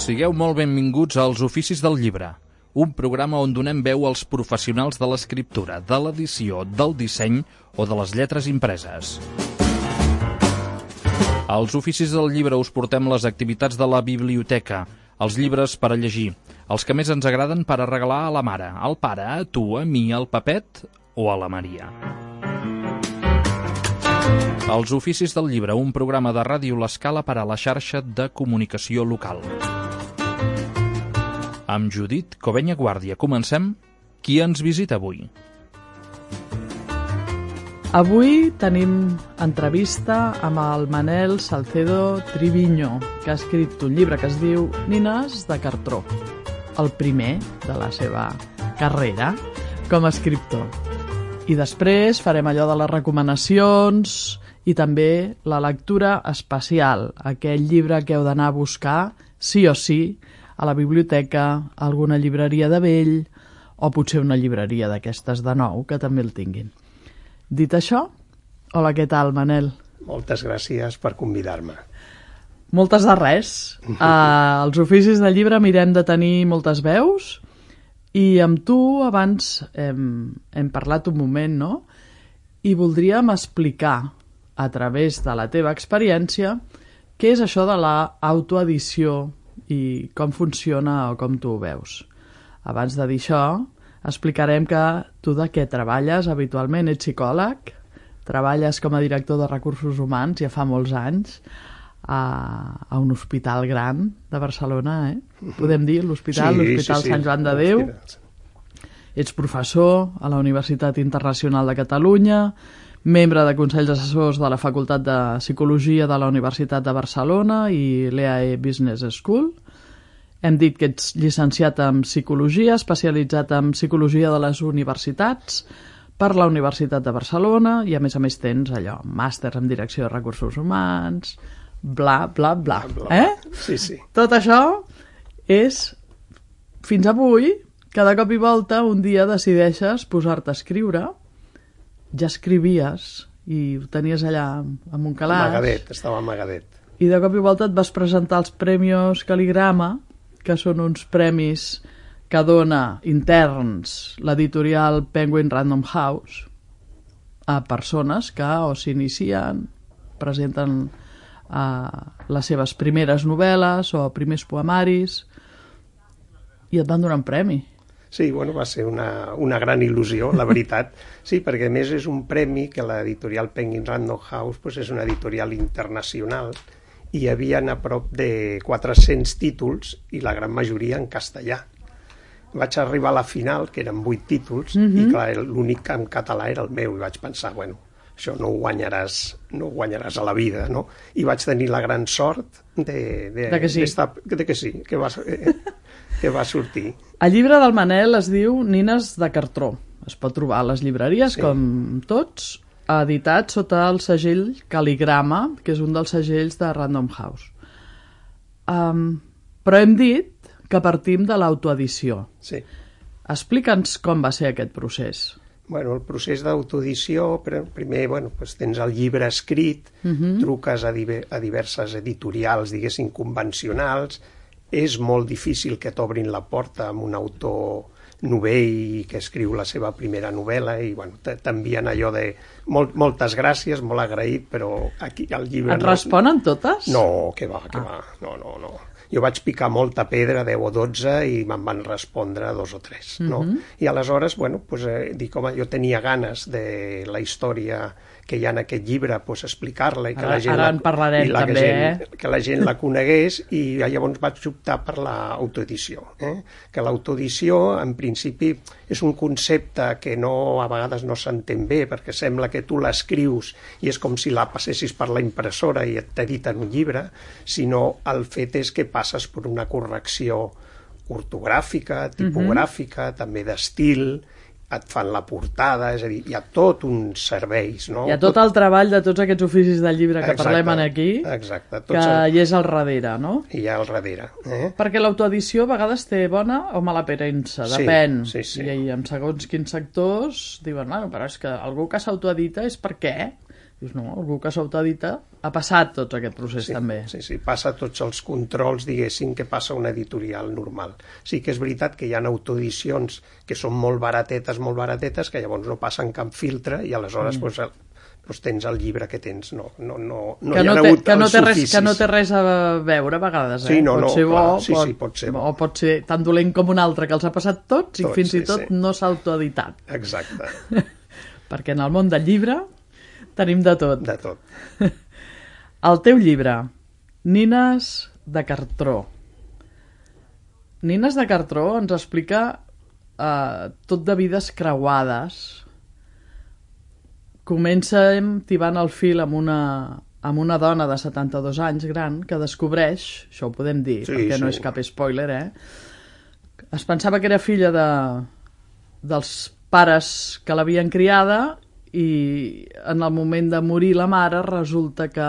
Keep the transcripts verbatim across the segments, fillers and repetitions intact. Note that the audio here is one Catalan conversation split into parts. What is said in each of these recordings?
Sigueu molt benvinguts als Oficis del Llibre, un programa on donem veu als professionals de l'escriptura, de l'edició, del disseny o de les lletres impreses. Als Oficis del Llibre us portem les activitats de la biblioteca, els llibres per a llegir, els que més ens agraden per a regalar a la mare, al pare, a tu, a mi, al Pepet o a la Maria. Els Oficis del Llibre, un programa de Ràdio L'Escala per a la xarxa de comunicació local. Amb Judit Covenya Guàrdia. Comencem. Qui ens visita avui? Avui tenim entrevista amb el Manel Salcedo Triviño, que ha escrit un llibre que es diu Nines de cartró, el primer de la seva carrera com a escriptor. I després farem allò de les recomanacions i també la lectura especial, aquell llibre que heu d'anar a buscar sí o sí a la biblioteca, a alguna llibreria de vell o potser una llibreria d'aquestes de nou que també el tinguin. Dit això, hola, què tal, Manel? Moltes gràcies per convidar-me. Moltes de res. Uh, als Oficis del Llibre mirem de tenir moltes veus i amb tu abans hem, hem parlat un moment, no? I voldríem explicar a través de la teva experiència què és això de l'autoedició i com funciona o com tu ho veus. Abans de dir això, explicarem que tu de què treballes habitualment. Ets psicòleg, treballes com a director de recursos humans ja fa molts anys a, a un hospital gran de Barcelona, eh? Podem dir l'hospital, sí, l'Hospital sí, sí. Sant Joan de Déu. Ets professor a la Universitat Internacional de Catalunya, membre de Consells Assessors de la Facultat de Psicologia de la Universitat de Barcelona i l'E A E Business School. Hem dit que ets llicenciat en Psicologia, especialitzat en Psicologia de les Universitats per la Universitat de Barcelona i a més a més tens allò, màsters en Direcció de Recursos Humans, bla, bla, bla. bla, bla. Eh? Sí, sí. Tot això és, fins avui, cada cop i volta, un dia decideixes posar-te a escriure. Ja escrivies i ho tenies allà amb un calaix. Amagadet, estava amagadet. I de cop i volta et vas presentar als Premios Cal·ligrama, que són uns premis que dona interns l'editorial Penguin Random House a persones que o s'inicien, presenten uh, les seves primeres novel·les o primers poemaris i et van donar un premi. Sí, bueno, va ser una, una gran il·lusió, la veritat. Sí, perquè a més és un premi que l'editorial Penguin Random House pues, és una editorial internacional i hi havia a prop de quatre-cents títols i la gran majoria en castellà. Vaig arribar a la final, que eren vuit títols, mm-hmm. i clar, l'únic en català era el meu, i vaig pensar, bueno, això no ho guanyaràs, no ho guanyaràs a la vida, no? I vaig tenir la gran sort de, de, de que sí, de que, sí que, va, eh, que va sortir. El llibre del Manel es diu Nines de cartró. Es pot trobar a les llibreries, sí. Com tots, editat sota el segell Cal·ligrama, que és un dels segells de Random House. Um, però hem dit que partim de l'autoedició. Sí. Explica'ns com va ser aquest procés. Bueno, el procés d'autoedició, primer bueno, pues tens el llibre escrit, uh-huh. truques a, diver, a diverses editorials, diguéssim, convencionals. És molt difícil que t'obrin la porta amb un autor novell que escriu la seva primera novel·la i bueno, t'envien allò de molt, moltes gràcies, molt agraït, però aquí el llibre... Et no, responen totes? No, que va, que ah. va, no, no, no. Jo vaig picar molta pedra, deu o dotze, i me'n van respondre dos o tres, no? Uh-huh. I aleshores, bueno, pues, eh, dic, home, jo tenia ganes de la història que hi ha en aquest llibre, pues, explicar-la i que ara, la gent, ara en parlarem, i la, també, que, gent, eh? que la gent la conegués, i llavors vaig optar per l'autoedició. Eh? Que l'autoedició, en principi, és un concepte que no, a vegades no s'entén bé, perquè sembla que tu l'escrius i és com si la passessis per la impressora i t'editen un llibre, sinó el fet és que passes per una correcció ortogràfica, tipogràfica, uh-huh. també d'estil, et fan la portada, és a dir, hi ha tot uns serveis, no? Hi ha tot, tot el treball de tots aquests oficis del llibre que exacte, parlem aquí, exacte, que el... hi és al darrere, no? Hi ha al darrere. Eh? Perquè l'autoedició a vegades té bona o mala premsa, sí, depèn. Sí, sí. I en segons quins sectors diuen, bueno, però és que algú que s'autoedita és per què? Dius, no, algú que s'autoedita ha passat tot aquest procés sí, també. Sí, sí, passa tots els controls, diguéssim, que passa una editorial normal. Sí que és veritat que hi ha autoedicions que són molt baratetes, molt baratetes, que llavors no passen cap filtre i aleshores mm. doncs, doncs tens el llibre que tens. No, no, no, no que, hi ha no té, hagut que, no els té res, oficis. que no té res a veure a vegades. Eh? Sí, no, pot no, ser bo, clar, sí, pot, sí, pot ser bo. O pot ser tan dolent com un altre que els ha passat tots i Tot, fins sí, i tot sí. no s'ha autoeditat. Exacte. Perquè en el món del llibre tenim de tot. De tot. El teu llibre, Nines de Cartró. Nines de Cartró ens explica eh, tot de vides creuades. Comencem tibant el fil amb una, amb una dona de setanta-dos anys gran que descobreix, això ho podem dir, sí, perquè sí. no és cap spoiler, eh? Es pensava que era filla de, dels pares que l'havien criada i en el moment de morir la mare resulta que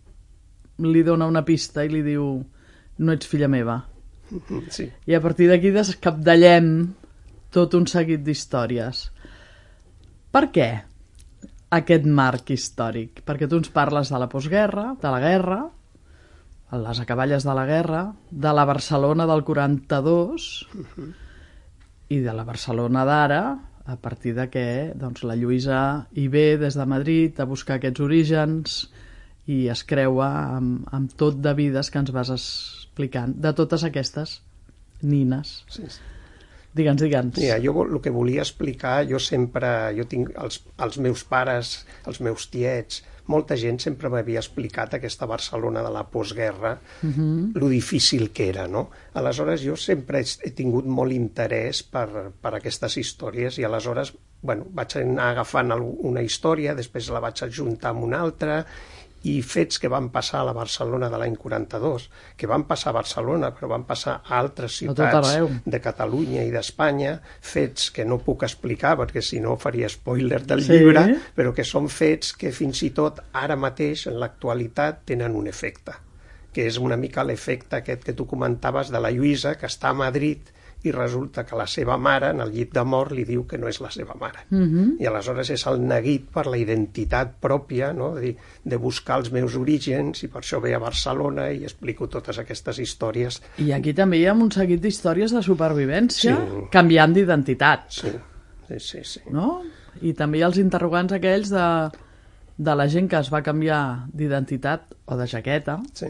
li dona una pista i li diu no ets filla meva. Sí. I a partir d'aquí descapdallem tot un seguit d'històries. Per què aquest marc històric? Perquè tu ens parles de la postguerra, de la guerra, les acaballes de la guerra, de la Barcelona del quaranta-dos uh-huh. i de la Barcelona d'ara, a partir de què doncs, la Lluïsa hi ve des de Madrid a buscar aquests orígens i es creua amb, amb tot de vides que ens vas explicant, de totes aquestes nines. Sí, sí. Digue'ns, digue'ns. Mira, jo el que volia explicar, jo sempre, jo tinc els, els meus pares, els meus tiets, molta gent sempre m'havia explicat aquesta Barcelona de la postguerra, uh-huh. lo difícil que era, no? Aleshores, jo sempre he tingut molt interès per, per aquestes històries i aleshores, bueno, vaig anar agafant una història, després la vaig ajuntar amb una altra i fets que van passar a la Barcelona de l'any quaranta-dos, que van passar a Barcelona, però van passar a altres ciutats de Catalunya i d'Espanya, fets que no puc explicar perquè si no faria spoiler del sí. llibre, però que són fets que fins i tot ara mateix, en l'actualitat, tenen un efecte, que és una mica l'efecte aquest que tu comentaves de la Lluïsa, que està a Madrid i resulta que la seva mare, en el llit de mort, li diu que no és la seva mare. Uh-huh. I aleshores és el neguit per la identitat pròpia, no? de, de buscar els meus orígens, i per això ve a Barcelona i explico totes aquestes històries. I aquí també hi ha un seguit d'històries de supervivència sí. canviant d'identitat. Sí, sí, sí. sí. No? I també hi ha els interrogants aquells de, de la gent que es va canviar d'identitat o de jaqueta sí.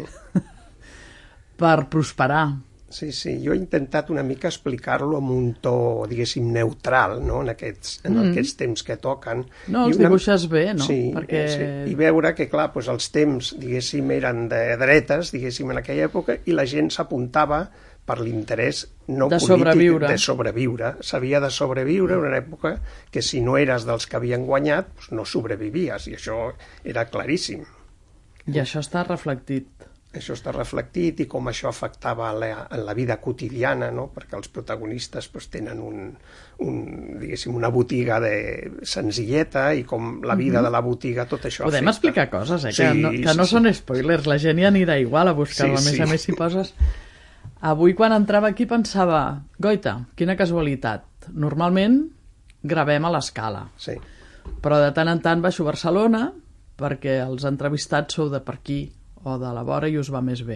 per prosperar. Sí, sí, jo he intentat una mica explicar-lo amb un to, diguéssim, neutral, no?, en aquests, en mm. aquests temps que toquen. No, els una... dibuixes bé, no? Sí, Perquè... sí, i veure que, clar, doncs els temps, diguéssim, eren de dretes, diguéssim, en aquella època, i la gent s'apuntava per l'interès no de polític, sobreviure. de sobreviure. S'havia de sobreviure en una època que si no eres dels que havien guanyat, doncs no sobrevivies, i això era claríssim. I això està reflectit. Això està reflectit i com això afectava la, en la vida quotidiana, no? Perquè els protagonistes pues, tenen un, un, diguéssim, una botiga de senzilleta i com la vida mm-hmm. de la botiga, tot això Podem afecta. explicar coses, eh? Sí, que no, que sí, no sí. són spoilers, la gent ja anirà igual a buscar-ho. Sí, a més sí. a més, si poses... Avui, quan entrava aquí, pensava, goita, quina casualitat. Normalment gravem a l'escala, sí. però de tant en tant baixo a Barcelona perquè els entrevistats sou de per aquí o de la vora i us va més bé.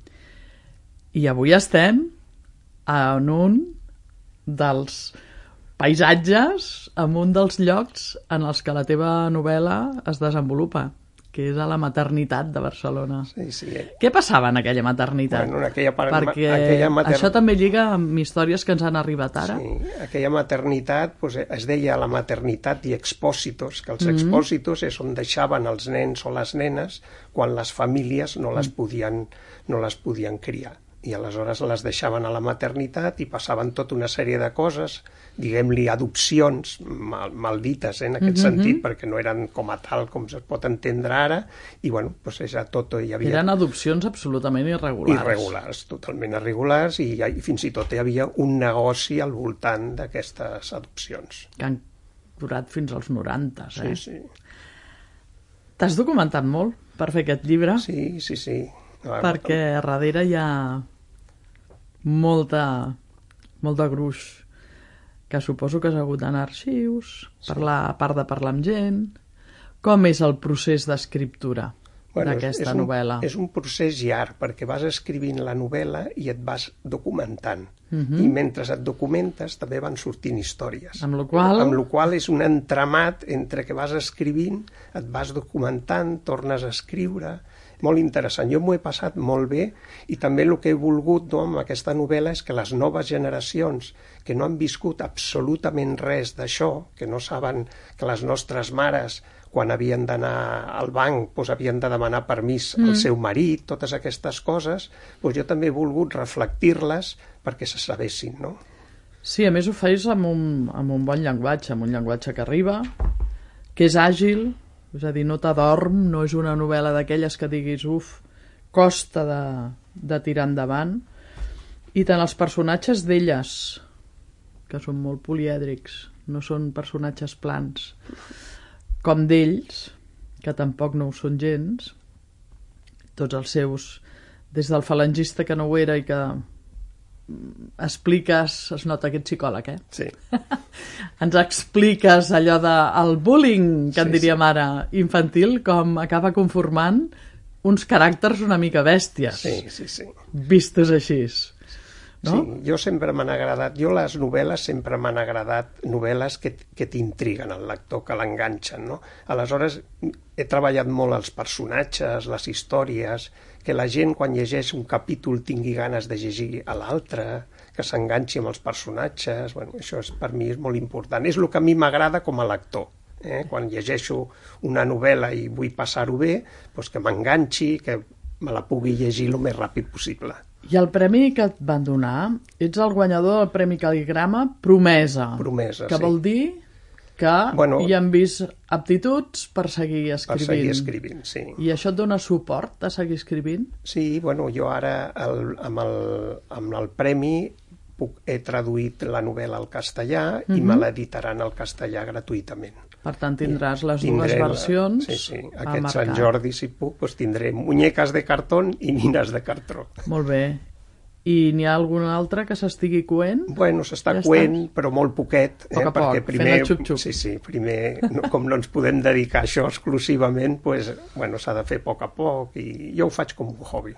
I avui estem en un dels paisatges, en un dels llocs en els que la teva novel·la es desenvolupa, que és a la maternitat de Barcelona. Sí, sí. Què passava en aquella maternitat? Bueno, en aquella part... Perquè aquella mater... això també lliga amb històries que ens han arribat ara. Sí, aquella maternitat pues, es deia la maternitat i expòsitos, que els mm-hmm. expòsitos és on deixaven els nens o les nenes quan les famílies no les podien, no les podien criar. I aleshores les deixaven a la maternitat i passaven tota una sèrie de coses, diguem-li adopcions mal, maldites, eh, en aquest mm-hmm. sentit, perquè no eren com a tal com es pot entendre ara, i bueno, pues ja tot hi havia... Eren adopcions absolutament irregulars. Irregulars, totalment irregulars, i, i fins i tot hi havia un negoci al voltant d'aquestes adopcions. Que han durat fins als noranta, eh? Sí, sí. T'has documentat molt per fer aquest llibre? Sí, sí, sí. No, perquè a darrere hi ha molta, molta gruix, que suposo que has hagut d'anar a arxius, parlar, a part de parlar amb gent, Com és el procés d'escriptura Bueno, d'aquesta és un, novel·la? És un procés llarg, perquè vas escrivint la novel·la i et vas documentant. Mhm. I mentre et documentes també van sortint històries. Amb la qual... Amb la qual és un entramat entre que vas escrivint, et vas documentant, tornes a escriure... Molt interessant. Jo m'ho he passat molt bé i també el que he volgut, no, amb aquesta novel·la és que les noves generacions que no han viscut absolutament res d'això, que no saben que les nostres mares quan havien d'anar al banc doncs havien de demanar permís mm. al seu marit, totes aquestes coses, doncs jo també he volgut reflectir-les perquè se sabessin, no? Sí, a més ho feis amb un, amb un bon llenguatge, amb un llenguatge que arriba, que és àgil, és a dir, no t'adorm, no és una novel·la d'aquelles que diguis, uf, costa de, de tirar endavant. I tant els personatges d'elles, que són molt polièdrics, no són personatges plans, com d'ells, que tampoc no ho són gens, tots els seus, des del falangista que no ho era i que expliques, es nota que ets psicòleg, eh? Sí. Ens expliques allò del bullying, que Sí, en diríem sí. ara, infantil, com acaba conformant uns caràcters una mica bèsties, Sí, sí, sí. vistos així. No? Sí, jo sempre m'han agradat, jo les novel·les sempre m'han agradat novel·les que, que t'intriguen al lector, que l'enganxen, no? Aleshores, he treballat molt els personatges, les històries, que la gent quan llegeix un capítol tingui ganes de llegir a l'altre, que s'enganxi amb els personatges, bueno, això és, per mi és molt important. És el que a mi m'agrada com a lector. Eh? Quan llegeixo una novel·la i vull passar-ho bé, doncs que m'enganxi, que me la pugui llegir el més ràpid possible. I el premi que et van donar, ets el guanyador del Premi Cal·ligrama Promesa. Promesa, que sí. vol dir que Bueno, hi han vist aptituds per seguir Per escrivint. seguir escrivint, sí. I això et dona suport a seguir escrivint? Sí, bueno, jo ara el, amb, el, amb el premi puc, he traduït la novel·la al castellà mm-hmm. i me l'editaran al castellà gratuïtament. Per tant, tindràs les Tindré dues la- versions Sí, sí. al Aquest mercat. Sant Jordi, si puc, doncs tindré muñeques de cartó i nines de cartró. Molt bé. I n'hi ha algun altre que s'estigui coent? Bueno, s'està Ja coent, està. però molt poquet. Poc a poc, perquè fent primer, el xup-xup. Sí, sí, primer, no, com no ens podem dedicar a això exclusivament, pues, bueno, s'ha de fer a poc a poc i jo ho faig com un hobby.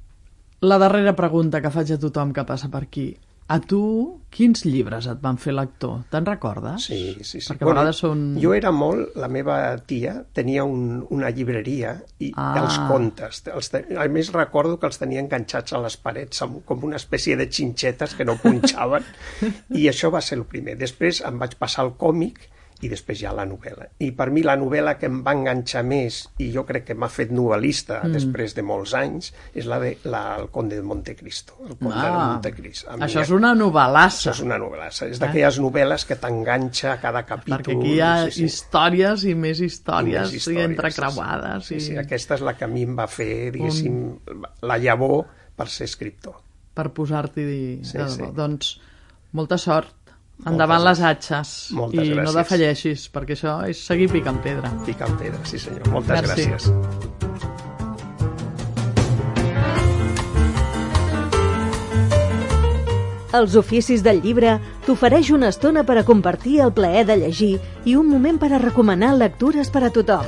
La darrera pregunta que faig a tothom que passa per aquí. A tu, quins llibres et van fer lector? Te'n recordes? Sí, sí, sí. Perquè a vegades són... Jo era molt... La meva tia tenia un, una llibreria i Ah. els contes. Els te, a més, recordo que els tenia enganxats a les parets amb, com una espècie de xinxetes que no punxaven. I això va ser el primer. Després em vaig passar al còmic i després ja la novel·la. I per mi la novel·la que em va enganxar més, i jo crec que m'ha fet novel·lista mm. després de molts anys, és la de la, el Conde de Montecristo. El Conde Ah, de Montecristo. A mi això és una novel·lassa. Això és una novel·la. És d'aquelles novel·les que t'enganxa a cada capítol. Perquè aquí hi ha sí, sí. històries i més històries, I més i històries, entrecreuades. Sí, sí. I... Sí, sí, aquesta és la que a mi em va fer, diguéssim, la llavor per ser escriptor. Per posar-t'hi Sí, de debò. sí. Doncs molta sort. Endavant Moltes les atxes. Moltes I no gràcies. defalleixis, perquè això és seguir picant pedra. Picant pedra, sí senyor. Moltes Merci. gràcies. Els oficis del llibre t'ofereix una estona per a compartir el plaer de llegir i un moment per a recomanar lectures per a tothom.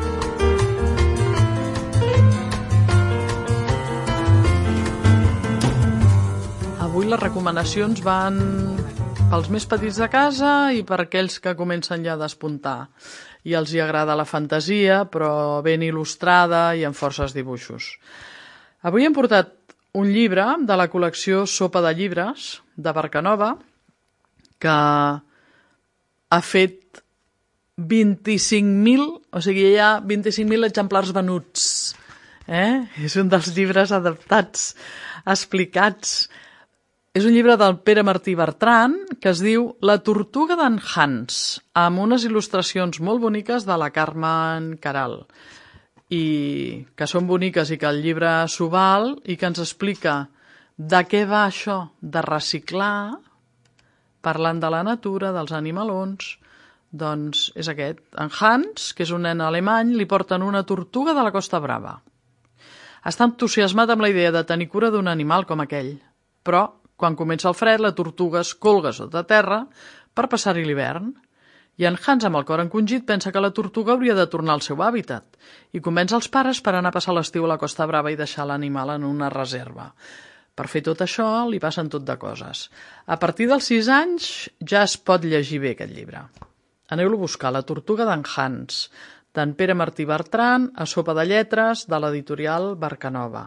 Avui les recomanacions van pels més petits de casa i per aquells que comencen ja a despuntar. I els hi agrada la fantasia, però ben il·lustrada i amb forces dibuixos. Avui hem portat un llibre de la col·lecció Sopa de Llibres, de Barcanova, que ha fet vint-i-cinc mil, o sigui, hi ha vint-i-cinc mil exemplars venuts. Eh? És un dels llibres adaptats, explicats. És un llibre del Pere Martí Bertran que es diu La tortuga d'en Hans, amb unes il·lustracions molt boniques de la Carmen Caral, i que són boniques i que el llibre s'ho val i que ens explica de què va això de reciclar, parlant de la natura, dels animalons. Doncs és aquest. En Hans, que és un nen alemany, li porten una tortuga de la Costa Brava. Està entusiasmat amb la idea de tenir cura d'un animal com aquell, però quan comença el fred, la tortuga es colga sota terra per passar-hi l'hivern. I en Hans, amb el cor encongit, pensa que la tortuga hauria de tornar al seu hàbitat i convenç els pares per anar a passar l'estiu a la Costa Brava i deixar l'animal en una reserva. Per fer tot això li passen tot de coses. A partir dels sis anys ja es pot llegir bé aquest llibre. Aneu-lo a buscar, La tortuga d'en Hans, d'en Pere Martí Bertran, a Sopa de Lletres, de l'editorial Barcanova.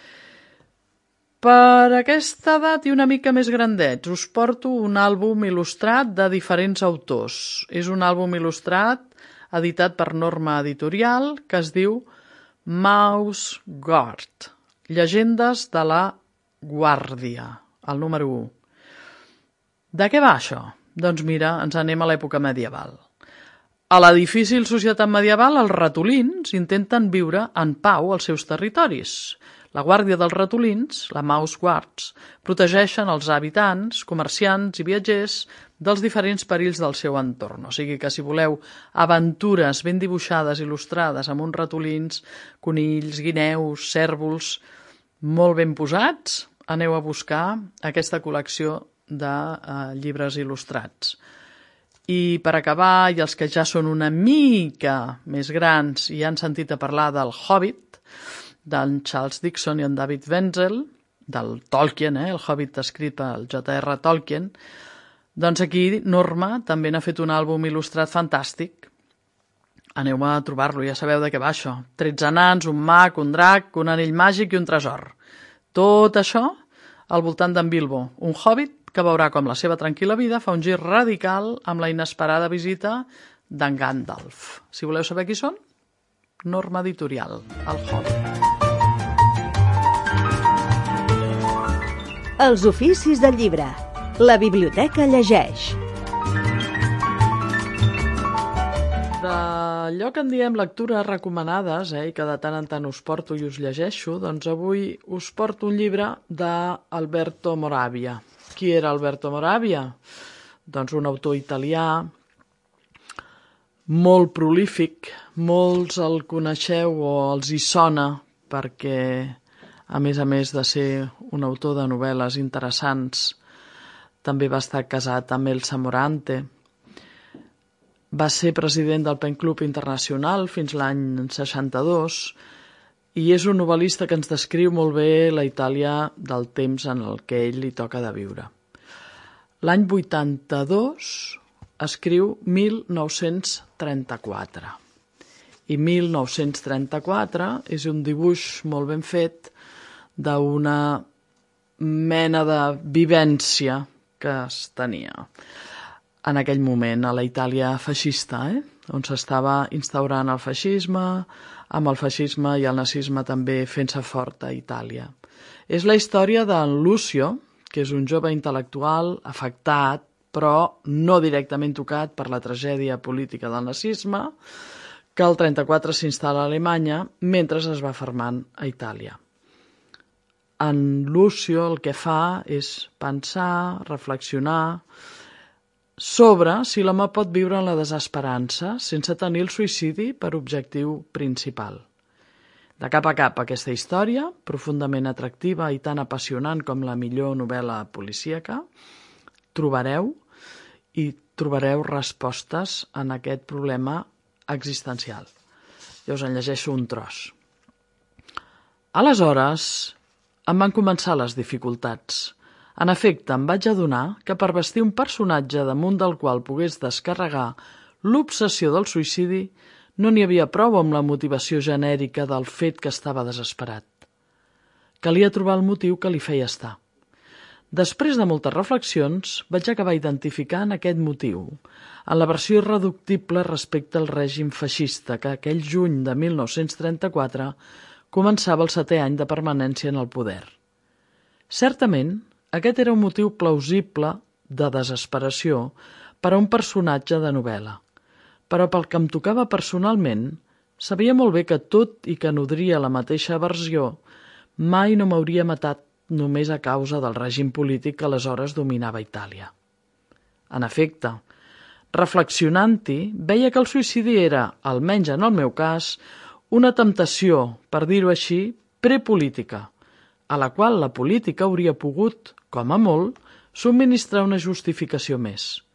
Per aquesta edat i una mica més grandets us porto un àlbum il·lustrat de diferents autors. És un àlbum il·lustrat editat per Norma Editorial que es diu Mouse Guard, Llegendes de la Guàrdia, el número u. De què va això? Doncs mira, ens anem a l'època medieval. A la difícil societat medieval, els ratolins intenten viure en pau als seus territoris. La guàrdia dels ratolins, la Mouse Guards, protegeixen els habitants, comerciants i viatgers dels diferents perills del seu entorn. O sigui que si voleu aventures ben dibuixades, il·lustrades, amb uns ratolins, conills, guineus, cèrvols, molt ben posats, aneu a buscar aquesta col·lecció de eh, llibres il·lustrats. I per acabar, i els que ja són una mica més grans i han sentit a parlar del Hobbit, d'en Charles Dickens i en David Wenzel, del Tolkien, eh, el Hobbit escrit pel J R Tolkien, doncs aquí Norma també n'ha fet un àlbum il·lustrat fantàstic. Aneu a trobar-lo, ja sabeu de què va això. tretze nans, un mag, un drac, un anell màgic i un tresor. Tot això al voltant d'en Bilbo, un hobbit que veurà com la seva tranquil·la vida fa un gir radical amb la inesperada visita d'en Gandalf. Si voleu saber qui són, Norma Editorial, el Hobbit. Els oficis del llibre. La biblioteca llegeix. D'allò que en diem lectures recomanades, eh, i que de tant en tant us porto i us llegeixo, doncs avui us porto un llibre d'Alberto Moravia. Qui era Alberto Moravia? Doncs un autor italià molt prolífic, molts el coneixeu o els hi sona perquè, a més a més de ser un autor de novel·les interessants, també va estar casat amb Elsa Morante. Va ser president del Pen Club Internacional fins l'any seixanta-dos i és un novel·lista que ens descriu molt bé la Itàlia del temps en el que ell li toca de viure. L'any vuitanta-dos escriu mil nou-cents trenta-quatre. I mil nou-cents trenta-quatre és un dibuix molt ben fet d'una mena de vivència que es tenia en aquell moment a la Itàlia feixista, eh? On s'estava instaurant el feixisme, amb el feixisme i el nazisme també fent-se fort a Itàlia. És la història d'en Lucio, que és un jove intel·lectual afectat, però no directament tocat per la tragèdia política del nazisme, que el trenta-quatre s'instal·la a Alemanya mentre es va formant a Itàlia. En Lucio el que fa és pensar, reflexionar sobre si l'home pot viure en la desesperança sense tenir el suïcidi per objectiu principal. De cap a cap aquesta història, profundament atractiva i tan apassionant com la millor novel·la policíaca, trobareu i trobareu respostes en aquest problema existencial. Jo us en llegeixo un tros. Aleshores, em van començar les dificultats. En efecte, em vaig adonar que per vestir un personatge damunt del qual pogués descarregar l'obsessió del suïcidi no n'hi havia prou amb la motivació genèrica del fet que estava desesperat. Calia trobar el motiu que li feia estar. Després de moltes reflexions, vaig acabar identificant aquest motiu en la versió irreductible respecte al règim feixista que aquell juny de mil nou-cents trenta-quatre començava el setè any de permanència en el poder. Certament, aquest era un motiu plausible de desesperació per a un personatge de novel·la, però pel que em tocava personalment, sabia molt bé que tot i que nodria la mateixa aversió, mai no m'hauria matat només a causa del règim polític que aleshores dominava Itàlia. En efecte, reflexionant-hi, veia que el suïcidi era, almenys en el meu cas, una temptació, per dir-ho així, prepolítica, a la qual la política hauria pogut, com a molt, subministrar una justificació més.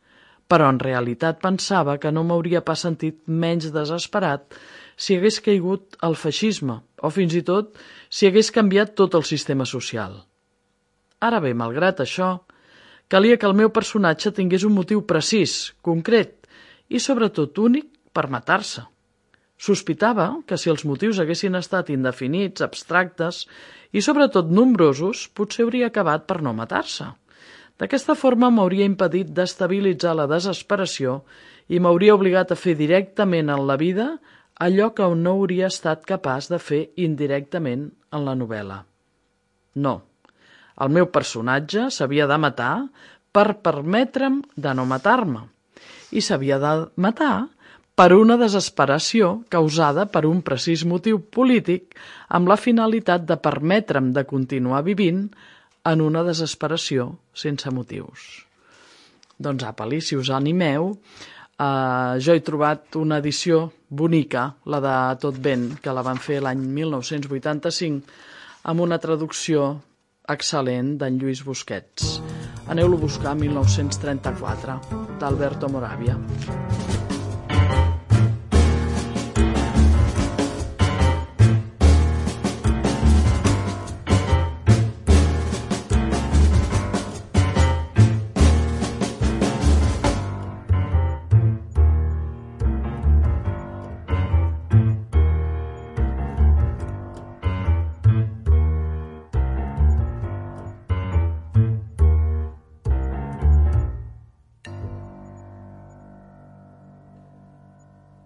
però en realitat pensava que no m'hauria pas sentit menys desesperat si hagués caigut el feixisme, o fins i tot si hagués canviat tot el sistema social. Ara bé, malgrat això, calia que el meu personatge tingués un motiu precís, concret i sobretot únic per matar-se. Sospitava que si els motius haguessin estat indefinits, abstractes i sobretot nombrosos, potser hauria acabat per no matar-se. D'aquesta forma m'hauria impedit d'estabilitzar la desesperació i m'hauria obligat a fer directament en la vida allò que no hauria estat capaç de fer indirectament en la novel·la. No, el meu personatge s'havia de matar per permetre'm de no matar-me i s'havia de matar per una desesperació causada per un precís motiu polític amb la finalitat de permetre'm de continuar vivint en una desesperació sense motius. Doncs apa-li, si us animeu, eh, jo he trobat una edició bonica, la de Tot vent, que la van fer l'any mil nou-cents vuitanta-cinc, amb una traducció excel·lent d'en Lluís Busquets. Aneu-lo a buscar, mil nou-cents trenta-quatre, d'Alberto Moravia.